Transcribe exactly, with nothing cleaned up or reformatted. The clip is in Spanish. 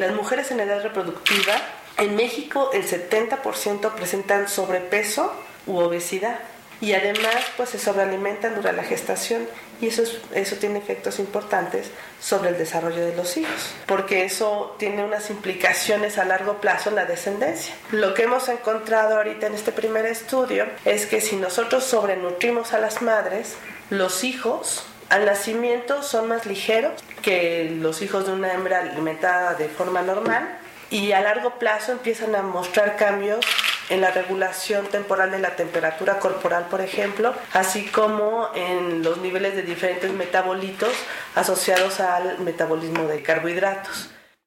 las mujeres en edad reproductiva, en México el setenta por ciento presentan sobrepeso u obesidad. Y además pues se sobrealimentan durante la gestación y eso, es, eso tiene efectos importantes sobre el desarrollo de los hijos, porque eso tiene unas implicaciones a largo plazo en la descendencia. Lo que hemos encontrado ahorita en este primer estudio es que si nosotros sobrenutrimos a las madres, los hijos al nacimiento son más ligeros que los hijos de una hembra alimentada de forma normal y a largo plazo empiezan a mostrar cambios en la regulación temporal de la temperatura corporal, por ejemplo, así como en los niveles de diferentes metabolitos asociados al metabolismo de carbohidratos.